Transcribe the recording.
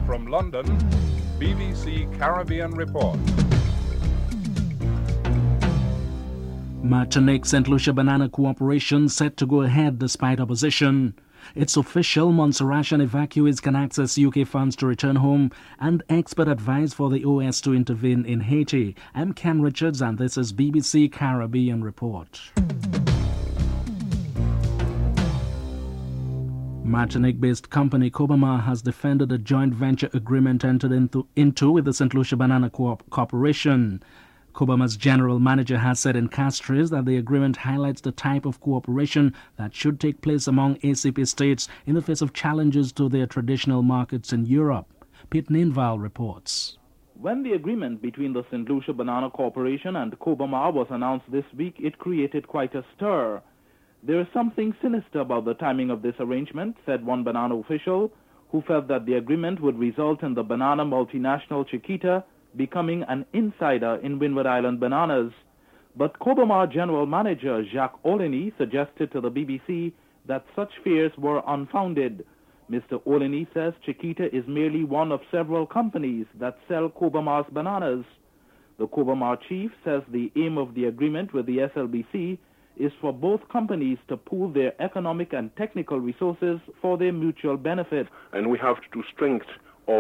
From London, BBC Caribbean Report. Martinique-St. Lucia Banana Cooperation set to go ahead despite opposition. It's official, Montserratian evacuees can access UK funds to return home and expert advice for the OS to intervene in Haiti. I'm Ken Richards and this is BBC Caribbean Report. Martinique-based company Cobamar has defended a joint venture agreement entered into with the St. Lucia Banana Corporation. Cobamar's general manager has said in Castries that the agreement highlights the type of cooperation that should take place among ACP states in the face of challenges to their traditional markets in Europe. Pete Ninval reports. When the agreement between the St. Lucia Banana Corporation and Cobamar was announced this week, it created quite a stir. There is something sinister about the timing of this arrangement, said one banana official, who felt that the agreement would result in the banana multinational Chiquita becoming an insider in Windward Island bananas. But Cobamar General Manager Jacques Oleny suggested to the BBC that such fears were unfounded. Mr. Oleny says Chiquita is merely one of several companies that sell Cobamar's bananas. The Cobamar chief says the aim of the agreement with the SLBC is for both companies to pool their economic and technical resources for their mutual benefit. And we have to strengthen